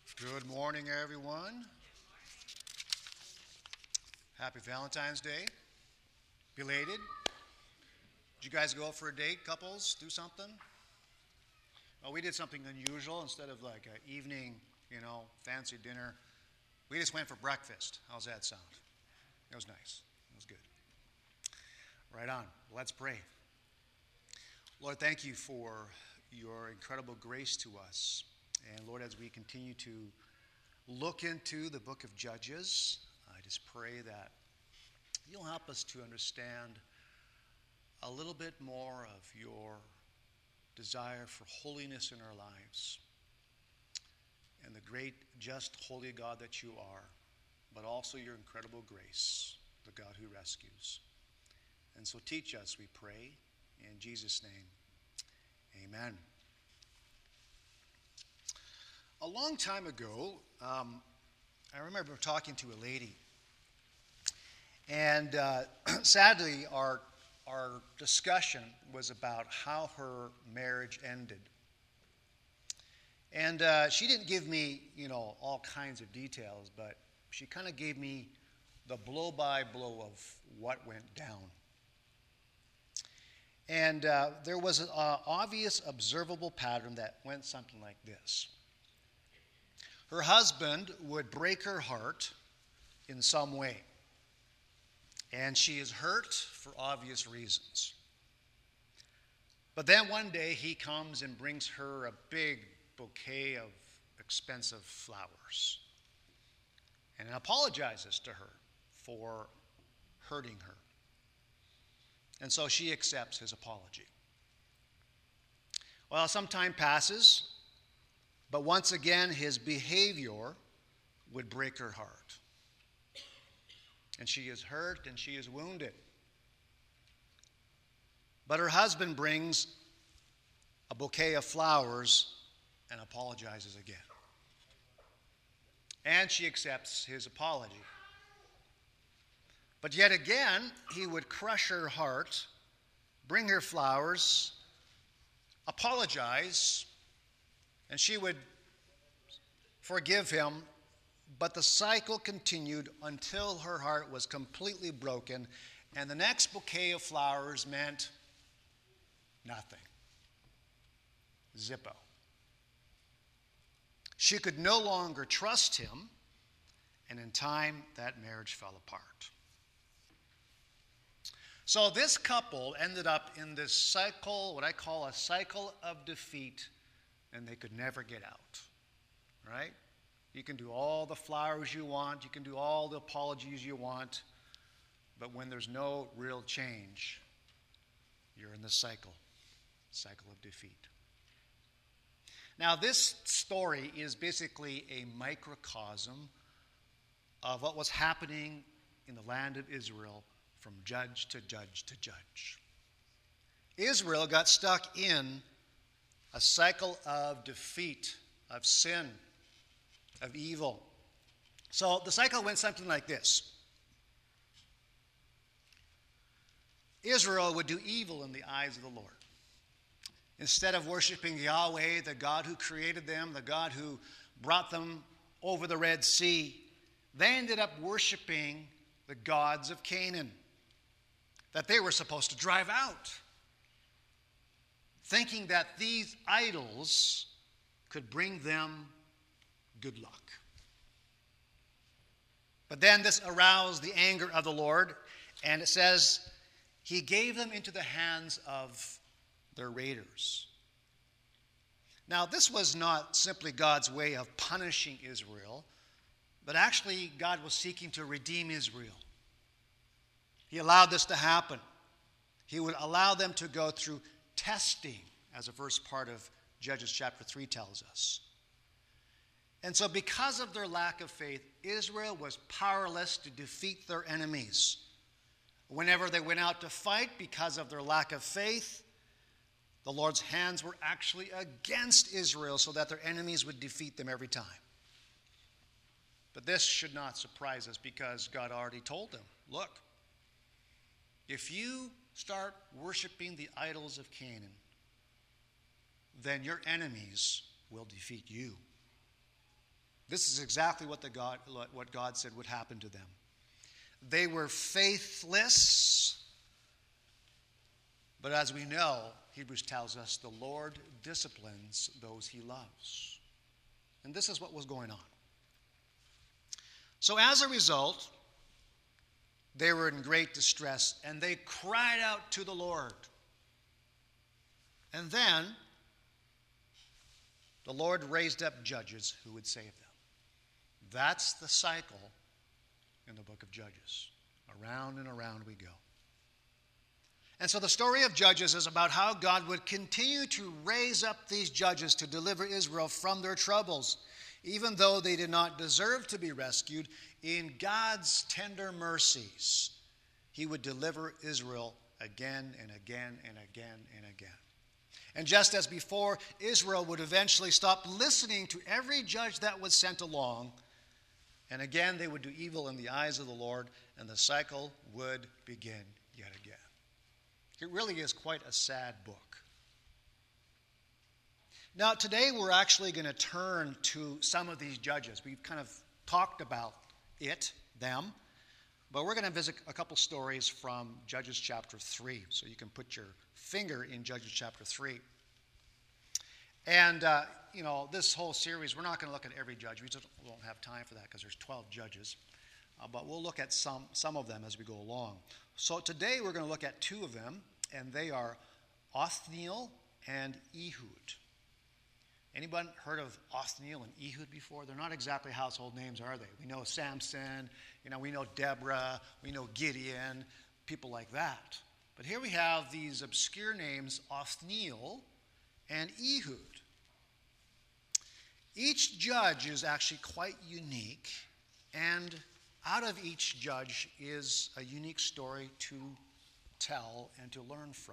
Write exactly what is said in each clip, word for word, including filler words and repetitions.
Good morning, everyone. Happy Valentine's Day. Belated. Did you guys go out for a date, couples? Do something? Well, we did something unusual. Instead of like an evening, you know, fancy dinner, we just went for breakfast. How's that sound? It was nice. It was good. Right on. Let's pray. Lord, thank you for your incredible grace to us. And Lord, as we continue to look into the book of Judges, I just pray that you'll help us to understand a little bit more of your desire for holiness in our lives and the great, just, holy God that you are, but also your incredible grace, the God who rescues. And so teach us, we pray, in Jesus' name, amen. A long time ago, um, I remember talking to a lady, and uh, sadly, our our discussion was about how her marriage ended. And uh, she didn't give me, you know, all kinds of details, but she kind of gave me the blow-by-blow of what went down. And uh, there was an uh, obvious, observable pattern that went something like this. Her husband would break her heart in some way. And she is hurt for obvious reasons. But then one day he comes and brings her a big bouquet of expensive flowers and apologizes to her for hurting her. And so she accepts his apology. Well, some time passes. But once again, his behavior would break her heart. And she is hurt and she is wounded. But her husband brings a bouquet of flowers and apologizes again. And she accepts his apology. But yet again, he would crush her heart, bring her flowers, apologize, and she would forgive him, but the cycle continued until her heart was completely broken, and the next bouquet of flowers meant nothing. Zippo. She could no longer trust him, and in time, that marriage fell apart. So this couple ended up in this cycle, what I call a cycle of defeat, and they could never get out, right? You can do all the flowers you want. You can do all the apologies you want. But when there's no real change, you're in the cycle, cycle of defeat. Now, this story is basically a microcosm of what was happening in the land of Israel from judge to judge to judge. Israel got stuck in a cycle of defeat, of sin, of evil. So the cycle went something like this. Israel would do evil in the eyes of the Lord. Instead of worshiping Yahweh, the God who created them, the God who brought them over the Red Sea, they ended up worshiping the gods of Canaan that they were supposed to drive out, thinking that these idols could bring them good luck. But then this aroused the anger of the Lord, and it says, he gave them into the hands of their raiders. Now, this was not simply God's way of punishing Israel, but actually God was seeking to redeem Israel. He allowed this to happen. He would allow them to go through testing, as the first part of Judges chapter three tells us. And so because of their lack of faith, Israel was powerless to defeat their enemies. Whenever they went out to fight, because of their lack of faith, the Lord's hands were actually against Israel so that their enemies would defeat them every time. But this should not surprise us because God already told them, look, if you start worshiping the idols of Canaan, then your enemies will defeat you. This is exactly what, the God, what God said would happen to them. They were faithless, but as we know, Hebrews tells us the Lord disciplines those he loves. And this is what was going on. So as a result, they were in great distress, and they cried out to the Lord. And then the Lord raised up judges who would save them. That's the cycle in the book of Judges. Around and around we go. And so the story of Judges is about how God would continue to raise up these judges to deliver Israel from their troubles, even though they did not deserve to be rescued. In God's tender mercies, he would deliver Israel again and again and again and again. And just as before, Israel would eventually stop listening to every judge that was sent along, and again they would do evil in the eyes of the Lord, and the cycle would begin yet again. It really is quite a sad book. Now, today we're actually going to turn to some of these judges. We've kind of talked about it, them, but we're going to visit a couple stories from Judges chapter three. So you can put your finger in Judges chapter three. And, uh, you know, this whole series, we're not going to look at every judge. We just won't have time for that because there's twelve judges. Uh, but we'll look at some, some of them as we go along. So today we're going to look at two of them, and they are Othniel and Ehud. Anyone heard of Othniel and Ehud before? They're not exactly household names, are they? We know Samson, you know, we know Deborah, we know Gideon, people like that. But here we have these obscure names, Othniel and Ehud. Each judge is actually quite unique, and out of each judge is a unique story to tell and to learn from.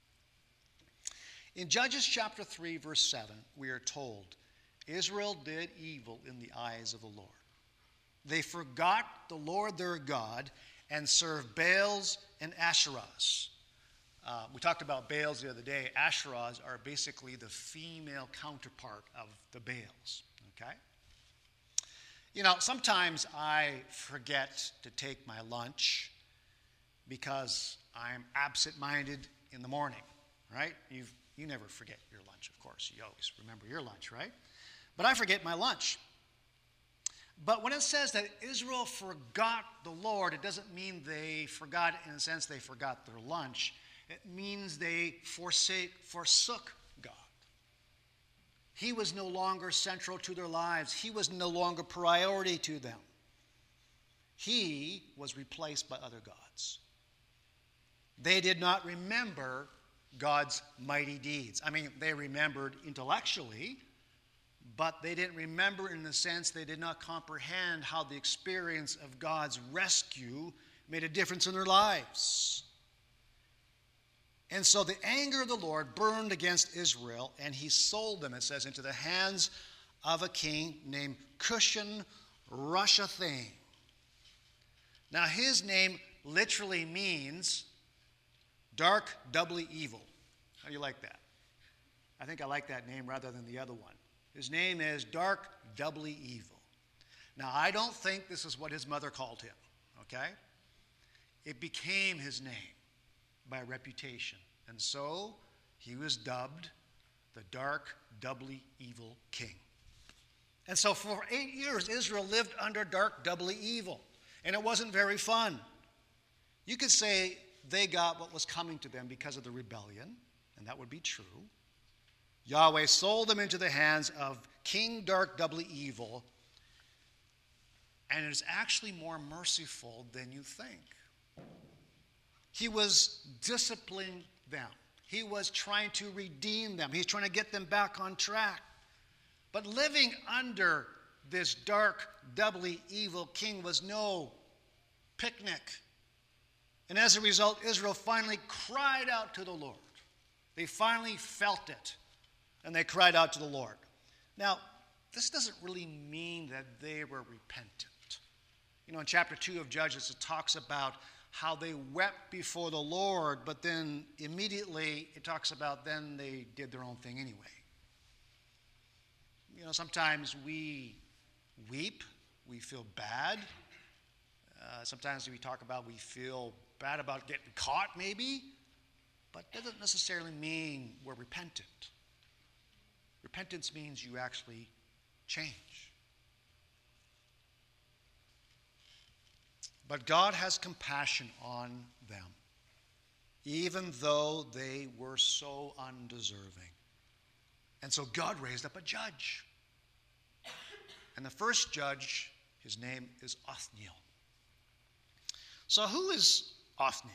In Judges chapter three, verse seven, we are told, Israel did evil in the eyes of the Lord. They forgot the Lord their God and served Baals and Asherahs. Uh, we talked about Baals the other day. Asherahs are basically the female counterpart of the Baals. Okay? You know, sometimes I forget to take my lunch because I'm absent-minded in the morning, right? You've, you never forget your lunch, of course. You always remember your lunch, right? But I forget my lunch. But when it says that Israel forgot the Lord, it doesn't mean they forgot, in a sense, they forgot their lunch. It means they forsake, forsook God. He was no longer central to their lives. He was no longer priority to them. He was replaced by other gods. They did not remember God's mighty deeds. I mean, they remembered intellectually, but they didn't remember in the sense they did not comprehend how the experience of God's rescue made a difference in their lives. And so the anger of the Lord burned against Israel, and he sold them, it says, into the hands of a king named Cushan Rishathaim. Now, his name literally means dark, doubly evil. How do you like that? I think I like that name rather than the other one. His name is dark, doubly evil. Now, I don't think this is what his mother called him, okay? It became his name by reputation. And so he was dubbed the dark, doubly evil king. And so for eight years, Israel lived under dark, doubly evil. And it wasn't very fun. You could say they got what was coming to them because of the rebellion, and that would be true. Yahweh sold them into the hands of King Dark, doubly evil, and it is actually more merciful than you think. He was disciplining them. He was trying to redeem them. He's trying to get them back on track. But living under this dark, doubly evil king was no picnic. And as a result, Israel finally cried out to the Lord. They finally felt it, and they cried out to the Lord. Now, this doesn't really mean that they were repentant. You know, in chapter two of Judges, it talks about how they wept before the Lord, but then immediately it talks about then they did their own thing anyway. You know, sometimes we weep, we feel bad. Uh, sometimes we talk about we feel bad about getting caught maybe, but that doesn't necessarily mean we're repentant. Repentance means you actually change. But God has compassion on them, even though they were so undeserving. And so God raised up a judge. And the first judge, his name is Othniel. So who is Othniel?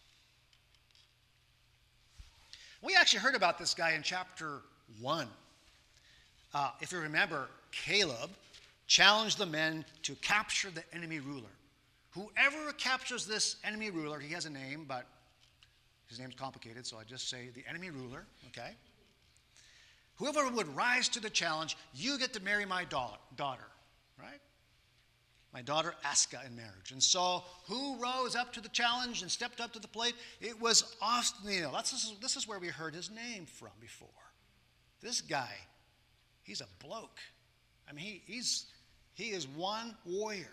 We actually heard about this guy in chapter one. Uh, if you remember, Caleb challenged the men to capture the enemy ruler. Whoever captures this enemy ruler, he has a name, but his name's complicated, so I just say the enemy ruler, okay? Whoever would rise to the challenge, you get to marry my daughter, daughter, right? My daughter Aska in marriage. And so who rose up to the challenge and stepped up to the plate? It was Othniel. That's, this, is, this is where we heard his name from before. This guy, he's a bloke. I mean, he, he's, he is one warrior.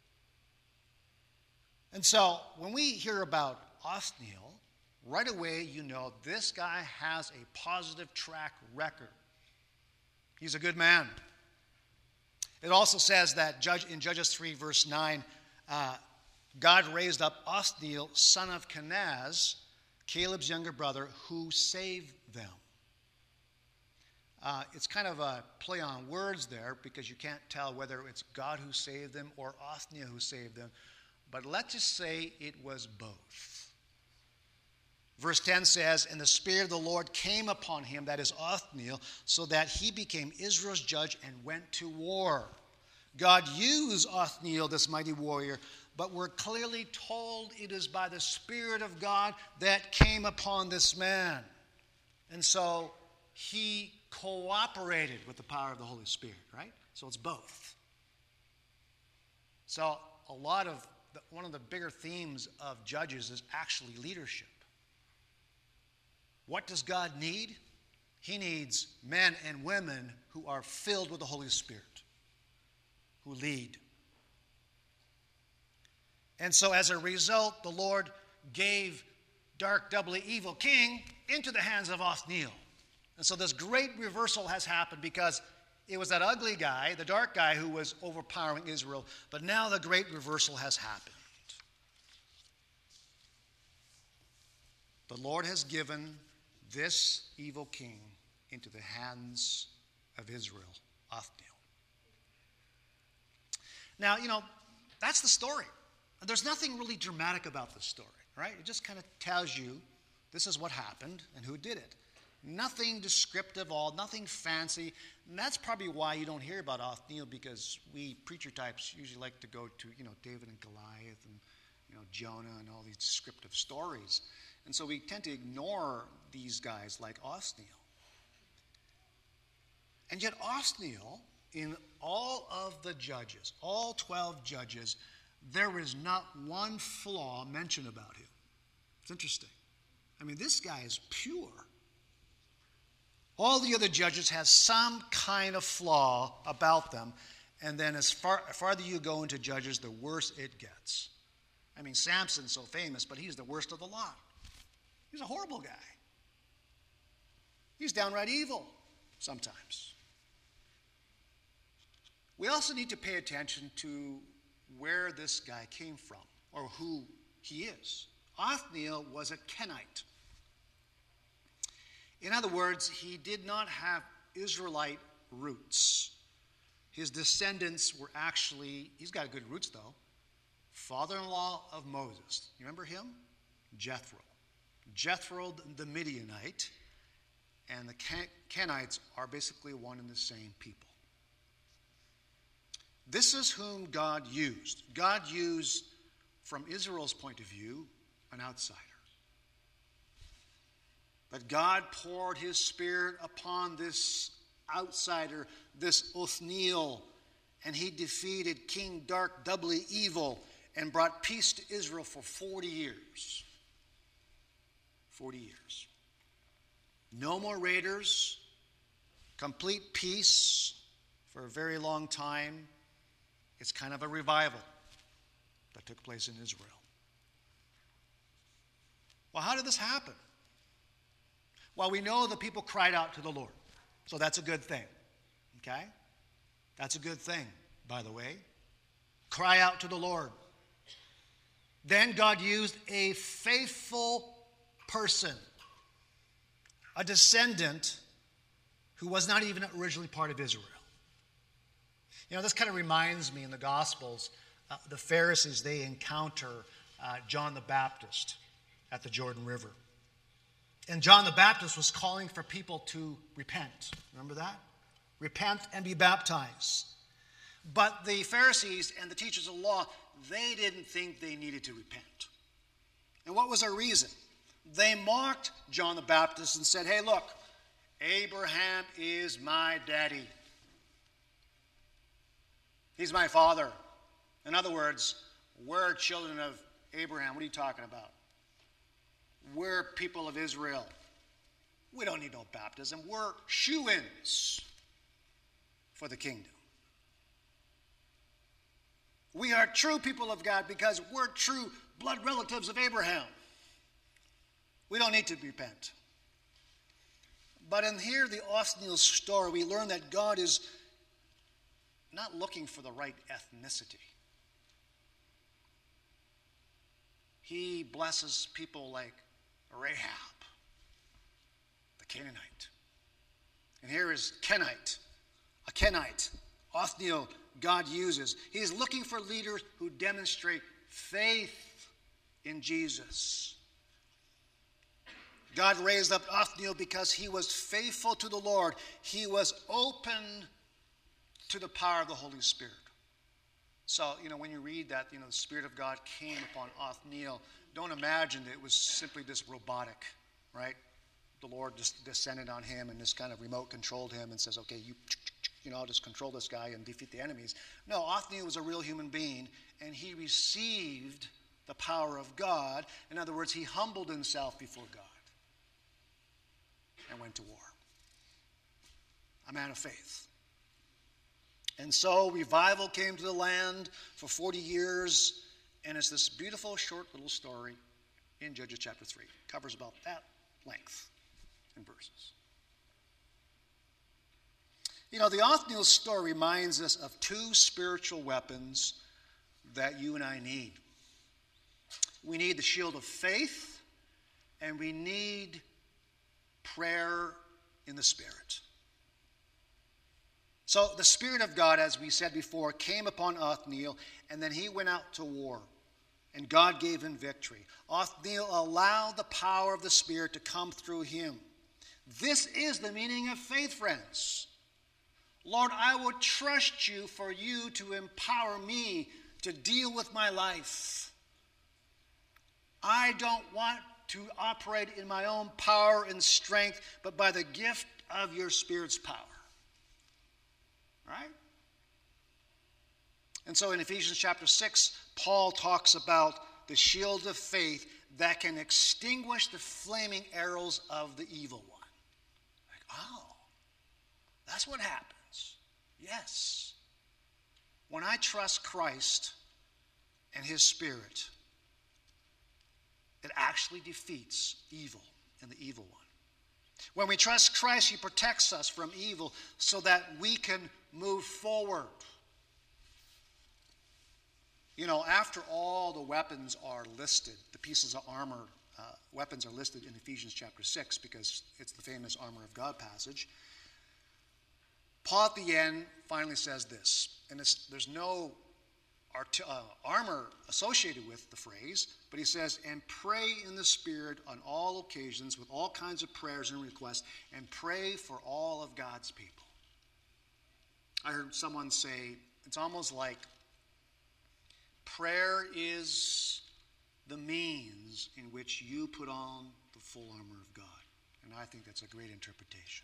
And so when we hear about Othniel, right away you know this guy has a positive track record. He's a good man. It also says that judge, in Judges three, verse nine, uh, God raised up Othniel, son of Kenaz, Caleb's younger brother, who saved them. Uh, it's kind of a play on words there because you can't tell whether it's God who saved them or Othniel who saved them. But let's just say it was both. Verse ten says, and the Spirit of the Lord came upon him, that is Othniel, so that he became Israel's judge and went to war. God used Othniel, this mighty warrior, but we're clearly told it is by the Spirit of God that came upon this man. And so he cooperated with the power of the Holy Spirit, right? So it's both. So a lot of, the, one of the bigger themes of Judges is actually leadership. What does God need? He needs men and women who are filled with the Holy Spirit, who lead. And so as a result, the Lord gave dark, doubly evil king into the hands of Othniel. And so this great reversal has happened because it was that ugly guy, the dark guy, who was overpowering Israel. But now the great reversal has happened. The Lord has given this evil king into the hands of Israel, Othniel. Now, you know, that's the story. There's nothing really dramatic about this story, right? It just kind of tells you this is what happened and who did it. Nothing descriptive at all, nothing fancy. And that's probably why you don't hear about Othniel, because we preacher types usually like to go to, you know, David and Goliath and, you know, Jonah and all these descriptive stories. And so we tend to ignore these guys like Othniel. And yet Othniel, in all of the judges, all twelve judges, there is not one flaw mentioned about him. It's interesting. I mean, this guy is pure. All the other judges have some kind of flaw about them. And then as far farther you go into Judges, the worse it gets. I mean, Samson's so famous, but he's the worst of the lot. He's a horrible guy. He's downright evil sometimes. We also need to pay attention to where this guy came from or who he is. Othniel was a Kenite. In other words, he did not have Israelite roots. His descendants were actually, he's got good roots though, father-in-law of Moses. You remember him? Jethro. Jethro the Midianite and the Kenites are basically one and the same people. This is whom God used. God used, from Israel's point of view, an outsider. But God poured his Spirit upon this outsider, this Othniel, and he defeated King Dark, doubly evil, and brought peace to Israel for forty years. forty years. No more raiders, complete peace for a very long time. It's kind of a revival that took place in Israel. Well, how did this happen? Well, we know the people cried out to the Lord. So that's a good thing. Okay? That's a good thing, by the way. Cry out to the Lord. Then God used a faithful person, a descendant who was not even originally part of Israel. You know, this kind of reminds me in the Gospels, uh, the Pharisees, they encounter uh, John the Baptist at the Jordan River. And John the Baptist was calling for people to repent. Remember that? Repent and be baptized. But the Pharisees and the teachers of the law, they didn't think they needed to repent. And what was their reason? They mocked John the Baptist and said, hey, look, Abraham is my daddy. He's my father. In other words, we're children of Abraham. What are you talking about? We're people of Israel. We don't need no baptism. We're shoo-ins for the kingdom. We are true people of God because we're true blood relatives of Abraham. We don't need to repent. But in here, the Othniel story, we learn that God is not looking for the right ethnicity. He blesses people like Rahab, the Canaanite. And here is Kenite, a Kenite. Othniel, God uses. He is looking for leaders who demonstrate faith in Jesus. God raised up Othniel because he was faithful to the Lord. He was open to the power of the Holy Spirit. So, you know, when you read that, you know, the Spirit of God came upon Othniel, don't imagine that it was simply this robotic, right? The Lord just descended on him and just kind of remote controlled him and says, okay, you, you know, I'll just control this guy and defeat the enemies. No, Othniel was a real human being, and he received the power of God. In other words, he humbled himself before God and went to war. A man of faith. And so revival came to the land for forty years, and it's this beautiful short little story in Judges chapter three. It covers about that length in verses. You know, the Othniel story reminds us of two spiritual weapons that you and I need. We need the shield of faith, and we need prayer in the Spirit. So the Spirit of God, as we said before, came upon Othniel, and then he went out to war, and God gave him victory. Othniel allowed the power of the Spirit to come through him. This is the meaning of faith, friends. Lord, I will trust you for you to empower me to deal with my life. I don't want to operate in my own power and strength, but by the gift of your Spirit's power. Right? And so in Ephesians chapter six, Paul talks about the shield of faith that can extinguish the flaming arrows of the evil one. Like, oh, that's what happens. Yes. When I trust Christ and his Spirit, it actually defeats evil and the evil one. When we trust Christ, he protects us from evil so that we can move forward. You know, after all the weapons are listed, the pieces of armor, uh, weapons are listed in Ephesians chapter six because it's the famous armor of God passage. Paul at the end finally says this, and it's, there's no art, uh, armor associated with the phrase, but he says, and pray in the Spirit on all occasions with all kinds of prayers and requests, and pray for all of God's people. I heard someone say, it's almost like prayer is the means in which you put on the full armor of God. And I think that's a great interpretation.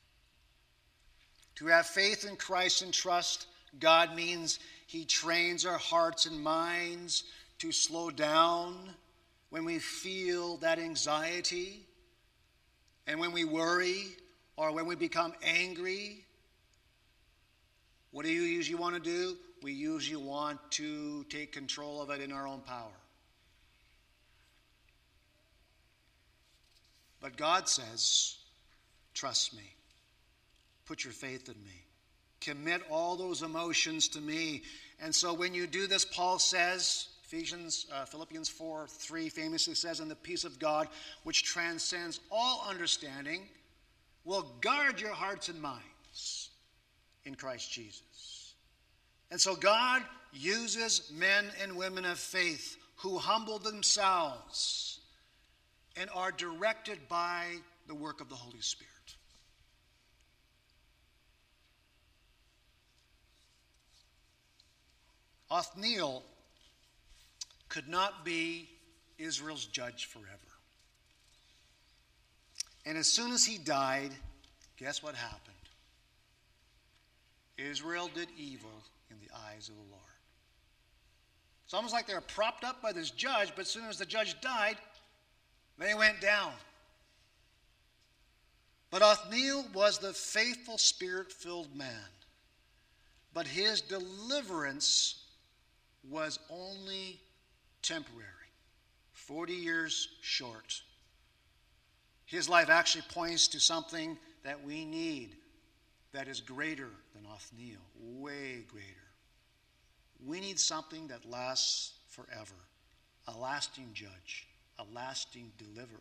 To have faith in Christ and trust God means he trains our hearts and minds to slow down when we feel that anxiety and when we worry or when we become angry. What do you usually want to do? we usually want to take control of it in our own power. But God says, trust me. Put your faith in me. Commit all those emotions to me. And so when you do this, Paul says, Ephesians, uh, Philippians four three famously says, and the peace of God, which transcends all understanding, will guard your hearts and minds in Christ Jesus. And so God uses men and women of faith who humble themselves and are directed by the work of the Holy Spirit. Othniel could not be Israel's judge forever. And as soon as he died, guess what happened? Israel did evil in the eyes of the Lord. It's almost like they were propped up by this judge, but as soon as the judge died, they went down. But Othniel was the faithful, spirit-filled man. But his deliverance was only temporary, forty years short. His life actually points to something that we need that is greater than Othniel, way greater. We need something that lasts forever, a lasting judge, a lasting deliverer.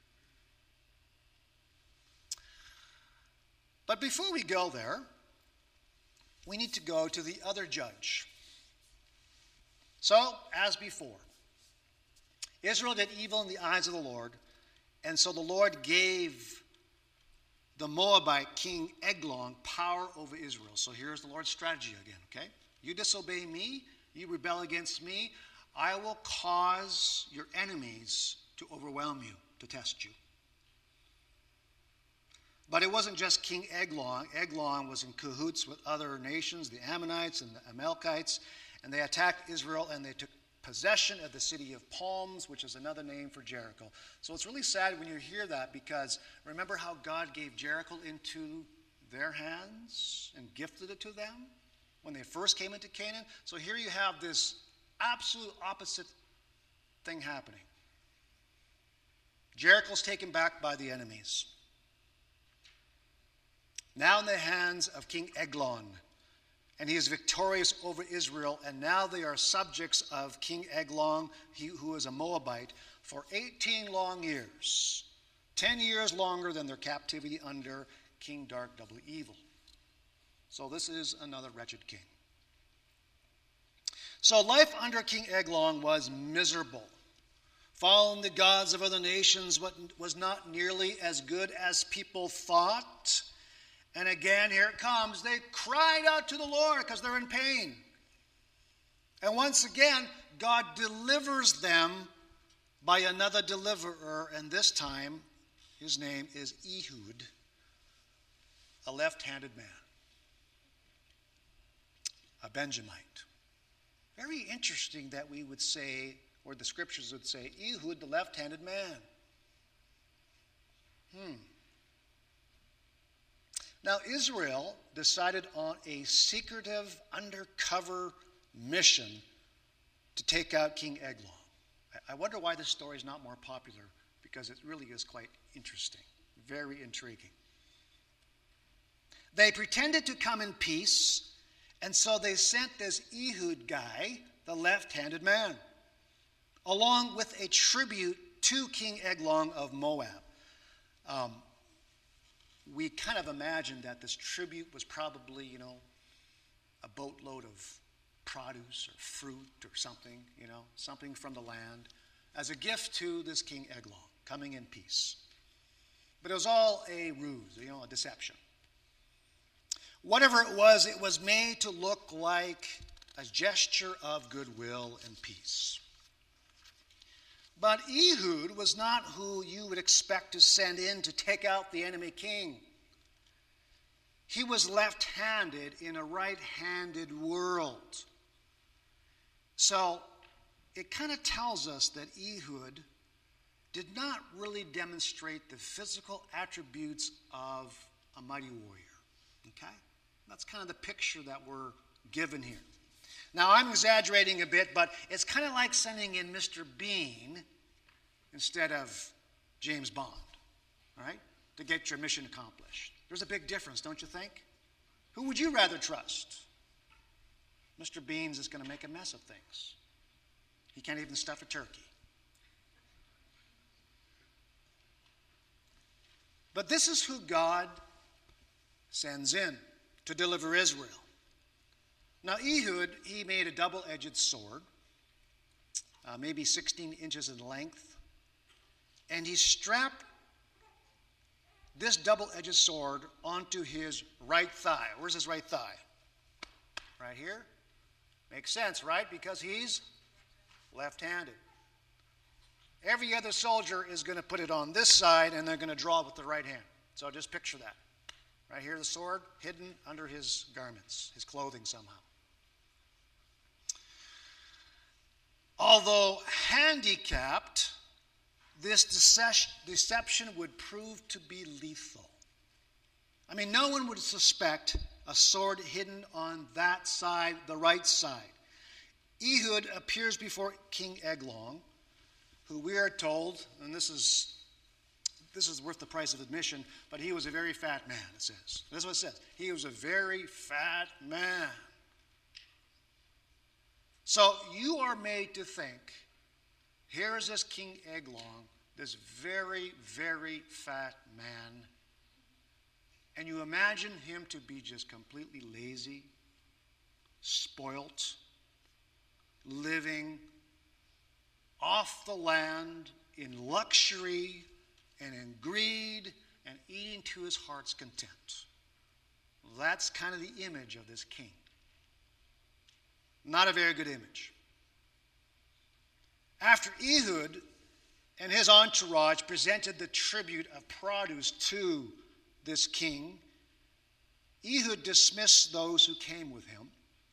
But before we go there, we need to go to the other judge. So, as before, Israel did evil in the eyes of the Lord, and so the Lord gave the Moabite king Eglon power over Israel. So here's the Lord's strategy again, okay? You disobey me, you rebel against me, I will cause your enemies to overwhelm you, to test you. But it wasn't just King Eglon. Eglon was in cahoots with other nations, the Ammonites and the Amalekites, and they attacked Israel and they took possession of the city of Palms, which is another name for Jericho. So it's really sad when you hear that, because remember how God gave Jericho into their hands and gifted it to them when they first came into Canaan? So here you have this absolute opposite thing happening. Jericho's taken back by the enemies. Now in the hands of King Eglon, and he is victorious over Israel, and now they are subjects of King Eglon, he, who is a Moabite, for eighteen long years, ten years longer than their captivity under King Dark Double Evil. So this is another wretched king. So life under King Eglon was miserable. Following the gods of other nations was not nearly as good as people thought. And again, here it comes. They cried out to the Lord because they're in pain. And once again, God delivers them by another deliverer. And this time, his name is Ehud, a left-handed man, a Benjamite. Very interesting that we would say, or the scriptures would say, Ehud, the left-handed man. Hmm. Now, Israel decided on a secretive, undercover mission to take out King Eglon. I wonder why this story is not more popular, because it really is quite interesting, very intriguing. They pretended to come in peace, and so they sent this Ehud guy, the left-handed man, along with a tribute to King Eglon of Moab. Um, we kind of imagined that this tribute was probably, you know, a boatload of produce or fruit or something, you know, something from the land, as a gift to this King Eglon, coming in peace. But it was all a ruse, you know, a deception. Whatever it was, it was made to look like a gesture of goodwill and peace. But Ehud was not who you would expect to send in to take out the enemy king. He was left-handed in a right-handed world. So it kind of tells us that Ehud did not really demonstrate the physical attributes of a mighty warrior. Okay? That's kind of the picture that we're given here. Now, I'm exaggerating a bit, but it's kind of like sending in Mister Bean instead of James Bond, all right, to get your mission accomplished. There's a big difference, don't you think? Who would you rather trust? Mister Bean's is going to make a mess of things. He can't even stuff a turkey. But this is who God sends in to deliver Israel. Now, Ehud, he made a double-edged sword, uh, maybe sixteen inches in length, and he strapped this double-edged sword onto his right thigh. Where's his right thigh? Right here. Makes sense, right? Because he's left-handed. Every other soldier is going to put it on this side, and they're going to draw with the right hand. So just picture that. Right here, the sword hidden under his garments, his clothing somehow. Although handicapped, this deception would prove to be lethal. I mean, no one would suspect a sword hidden on that side, the right side. Ehud appears before King Eglon, who we are told, and this is this is worth the price of admission, but he was a very fat man, it says. That's what it says. He was a very fat man. So you are made to think, here is this King Eglon, this very, very fat man, and you imagine him to be just completely lazy, spoilt, living off the land in luxury and in greed and eating to his heart's content. That's kind of the image of this king. Not a very good image. After Ehud and his entourage presented the tribute of produce to this king, Ehud dismissed those who came with him,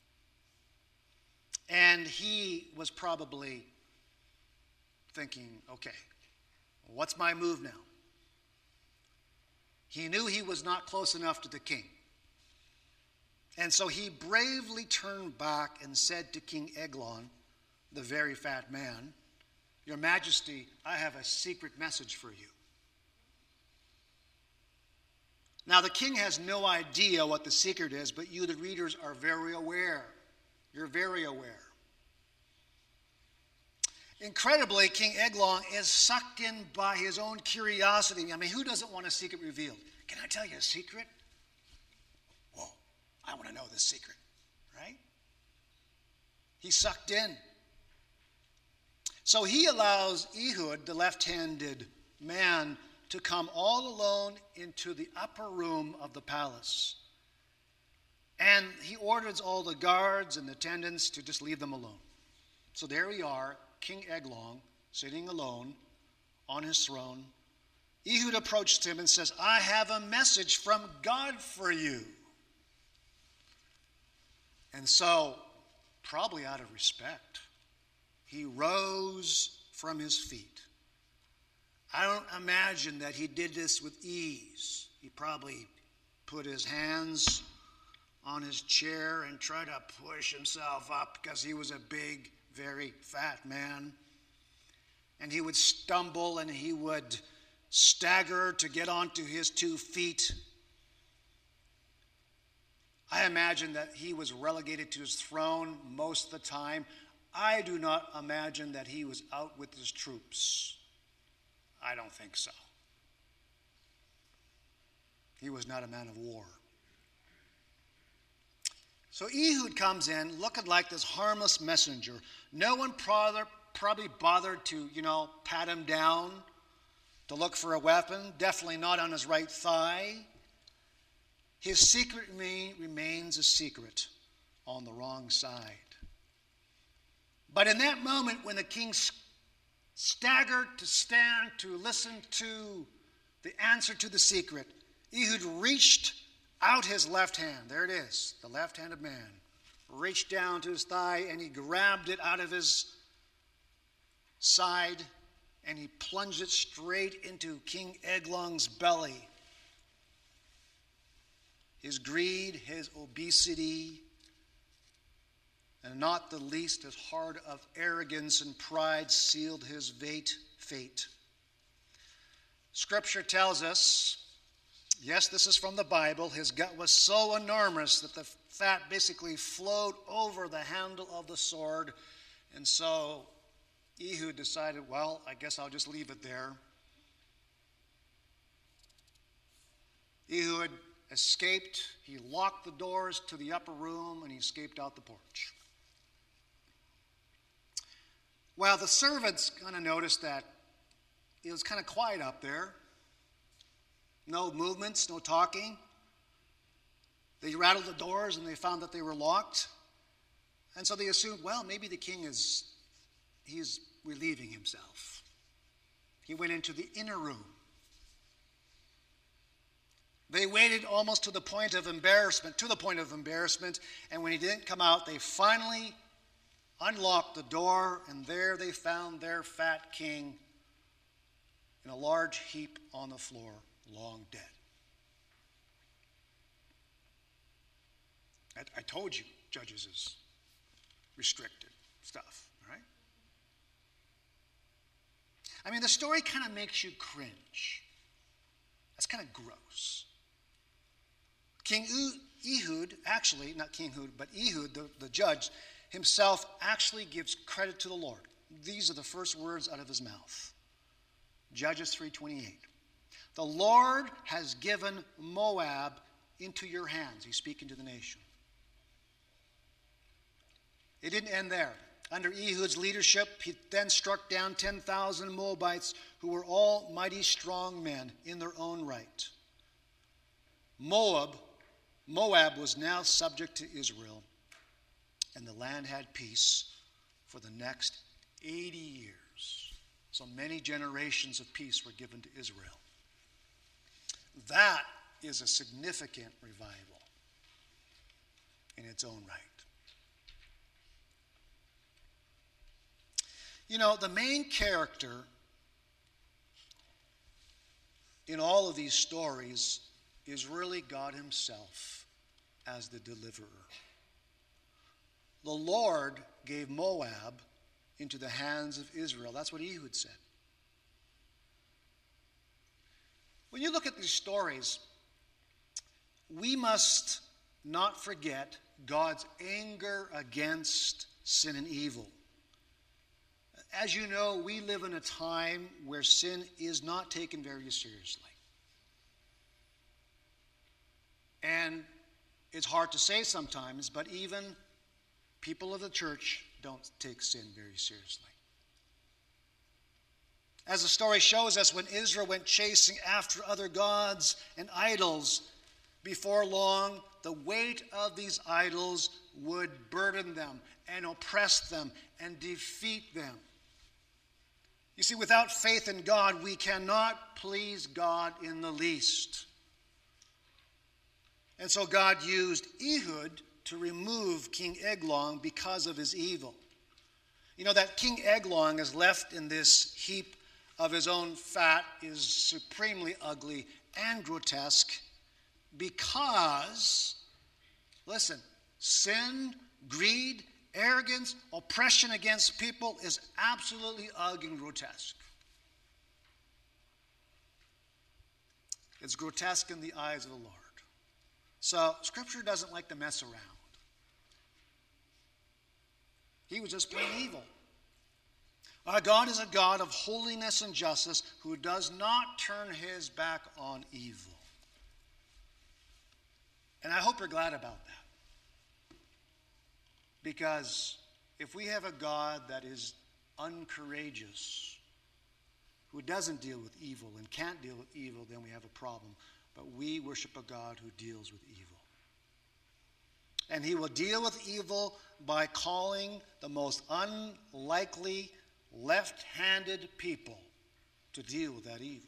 and he was probably thinking, okay, what's my move now? He knew he was not close enough to the king. And so he bravely turned back and said to King Eglon, the very fat man, Your Majesty, I have a secret message for you. Now, the king has no idea what the secret is, but you, the readers, are very aware. You're very aware. Incredibly, King Eglon is sucked in by his own curiosity. I mean, who doesn't want a secret revealed? Can I tell you a secret? Whoa, I want to know this secret, right? He's sucked in. So he allows Ehud, the left-handed man, to come all alone into the upper room of the palace. And he orders all the guards and attendants to just leave them alone. So there we are, King Eglon, sitting alone on his throne. Ehud approached him and says, I have a message from God for you. And so, probably out of respect, he rose from his feet. I don't imagine that he did this with ease. He probably put his hands on his chair and tried to push himself up because he was a big, very fat man. And he would stumble and he would stagger to get onto his two feet. I imagine that he was relegated to his throne most of the time. I do not imagine that he was out with his troops. I don't think so. He was not a man of war. So Ehud comes in looking like this harmless messenger. No one probably, probably bothered to, you know, pat him down to look for a weapon. Definitely not on his right thigh. His secret remain, remains a secret on the wrong side. But in that moment when the king staggered to stand to listen to the answer to the secret, Ehud reached out his left hand. There it is, the left-handed man. Reached down to his thigh and he grabbed it out of his side and he plunged it straight into King Eglon's belly. His greed, his obesity, and not the least his heart of arrogance and pride sealed his fate. Scripture tells us, yes, this is from the Bible, his gut was so enormous that the fat basically flowed over the handle of the sword. And so Ehud decided, well, I guess I'll just leave it there. Ehud escaped. He locked the doors to the upper room and he escaped out the porch. Well, the servants kind of noticed that it was kind of quiet up there. No movements, no talking. They rattled the doors and they found that they were locked. And so they assumed, well, maybe the king is, he's relieving himself. He went into the inner room. They waited almost to the point of embarrassment, to the point of embarrassment, and when he didn't come out, they finally unlocked the door, and there they found their fat king in a large heap on the floor, long dead. I, I told you, Judges is restricted stuff, right? I mean, the story kind of makes you cringe. That's kind of gross. King Ehud, actually, not King Ehud, but Ehud, the, the judge, himself actually gives credit to the Lord. These are the first words out of his mouth. Judges three twenty-eight. The Lord has given Moab into your hands. He's speaking to the nation. It didn't end there. Under Ehud's leadership, he then struck down ten thousand Moabites who were all mighty strong men in their own right. Moab, Moab was now subject to Israel, and the land had peace for the next eighty years. So many generations of peace were given to Israel. That is a significant revival in its own right. You know, the main character in all of these stories is really God himself as the deliverer. The Lord gave Moab into the hands of Israel. That's what Ehud said. When you look at these stories, we must not forget God's anger against sin and evil. As you know, we live in a time where sin is not taken very seriously. And it's hard to say sometimes, but even people of the church don't take sin very seriously. As the story shows us, when Israel went chasing after other gods and idols, before long, the weight of these idols would burden them and oppress them and defeat them. You see, without faith in God, we cannot please God in the least. And so God used Ehud to remove King Eglon because of his evil. You know, that King Eglon is left in this heap of his own fat is supremely ugly and grotesque because, listen, sin, greed, arrogance, oppression against people is absolutely ugly and grotesque. It's grotesque in the eyes of the Lord. So, Scripture doesn't like to mess around. He was just plain evil. Our God is a God of holiness and justice who does not turn his back on evil. And I hope you're glad about that. Because if we have a God that is uncourageous, who doesn't deal with evil and can't deal with evil, then we have a problem. But we worship a God who deals with evil. And he will deal with evil by calling the most unlikely, left-handed people to deal with that evil.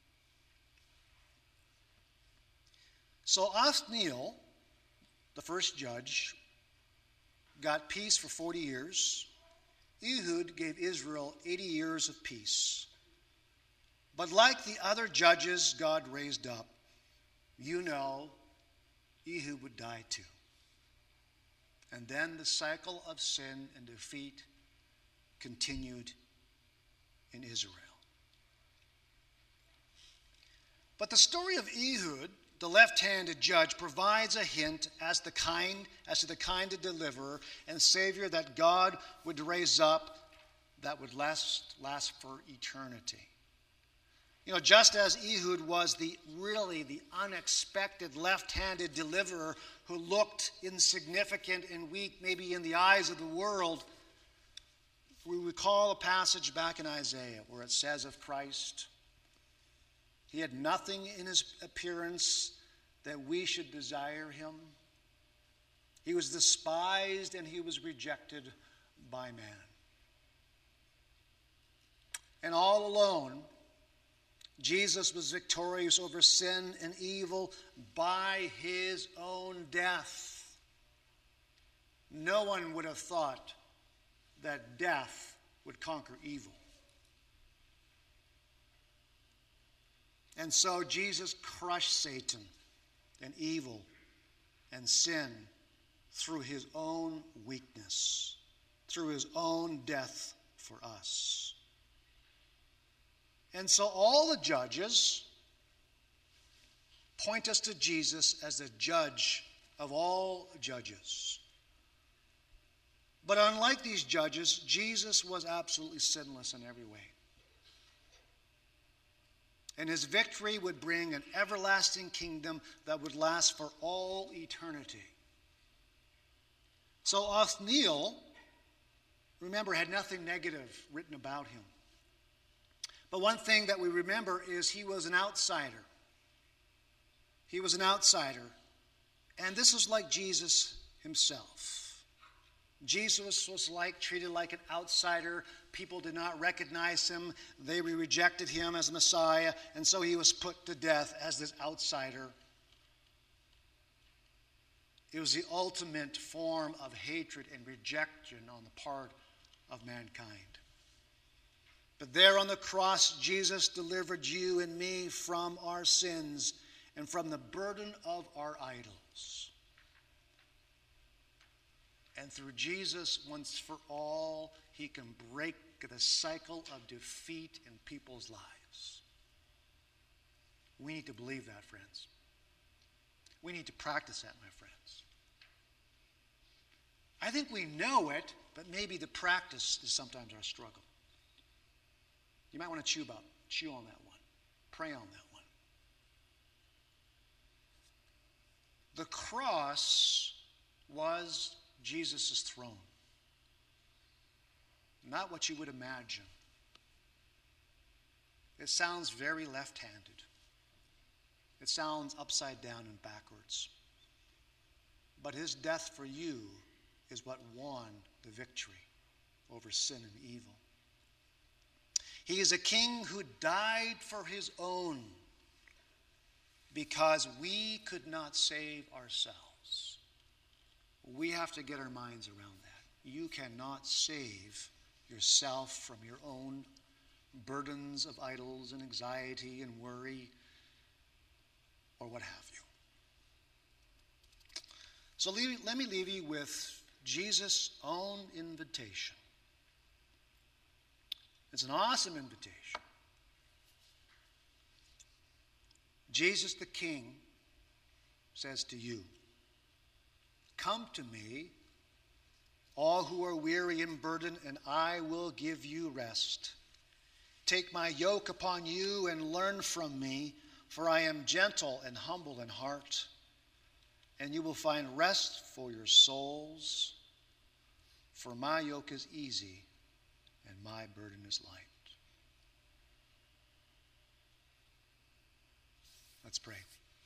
So Othniel, the first judge, got peace for forty years. Ehud gave Israel eighty years of peace. But like the other judges God raised up, you know, Ehud would die too. And then the cycle of sin and defeat continued in Israel. But the story of Ehud, the left-handed judge, provides a hint as the kind as to the kind of deliverer and savior that God would raise up that would last last for eternity. You know, just as Ehud was the really the unexpected left-handed deliverer who looked insignificant and weak maybe in the eyes of the world, we recall a passage back in Isaiah where it says of Christ, he had nothing in his appearance that we should desire him. He was despised and he was rejected by man. And all alone, Jesus was victorious over sin and evil by his own death. No one would have thought that death would conquer evil. And so Jesus crushed Satan and evil and sin through his own weakness, through his own death for us. And so all the judges point us to Jesus as the judge of all judges. But unlike these judges, Jesus was absolutely sinless in every way. And his victory would bring an everlasting kingdom that would last for all eternity. So Othniel, remember, had nothing negative written about him. But one thing that we remember is he was an outsider. He was an outsider. And this is like Jesus himself. Jesus was like treated like an outsider. People did not recognize him. They rejected him as Messiah, and so he was put to death as this outsider. It was the ultimate form of hatred and rejection on the part of mankind. But there on the cross, Jesus delivered you and me from our sins and from the burden of our idols. And through Jesus, once for all, he can break the cycle of defeat in people's lives. We need to believe that, friends. We need to practice that, my friends. I think we know it, but maybe the practice is sometimes our struggle. You might want to chew about, chew on that one. Pray on that one. The cross was Jesus' throne. Not what you would imagine. It sounds very left-handed. It sounds upside down and backwards. But his death for you is what won the victory over sin and evil. He is a king who died for his own because we could not save ourselves. We have to get our minds around that. You cannot save yourself from your own burdens of idols and anxiety and worry or what have you. So leave, let me leave you with Jesus' own invitation. It's an awesome invitation. Jesus the King says to you, "Come to me, all who are weary and burdened, and I will give you rest. Take my yoke upon you and learn from me, for I am gentle and humble in heart, and you will find rest for your souls. For my yoke is easy and my burden is light." Let's pray.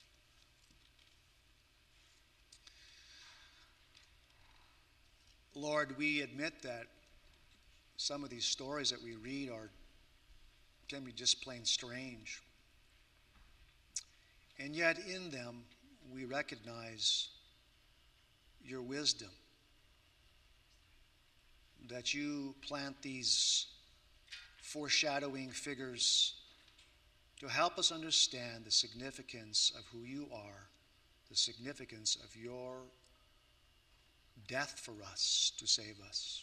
Lord, we admit that some of these stories that we read are can be just plain strange. And yet in them we recognize your wisdom, that you plant these foreshadowing figures to help us understand the significance of who you are, the significance of your death for us to save us.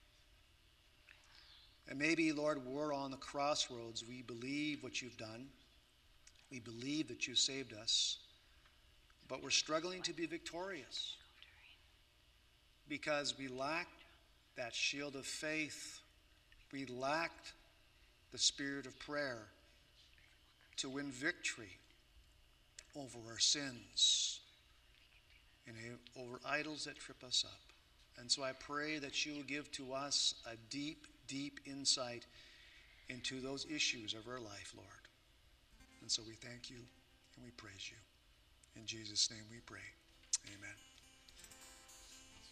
And maybe, Lord, we're on the crossroads. We believe what you've done. We believe that you saved us. But we're struggling to be victorious because we lack that shield of faith. We lack the spirit of prayer to win victory over our sins and over idols that trip us up. And so I pray that you will give to us a deep, deep insight into those issues of our life, Lord. And so we thank you and we praise you. In Jesus' name we pray. Amen.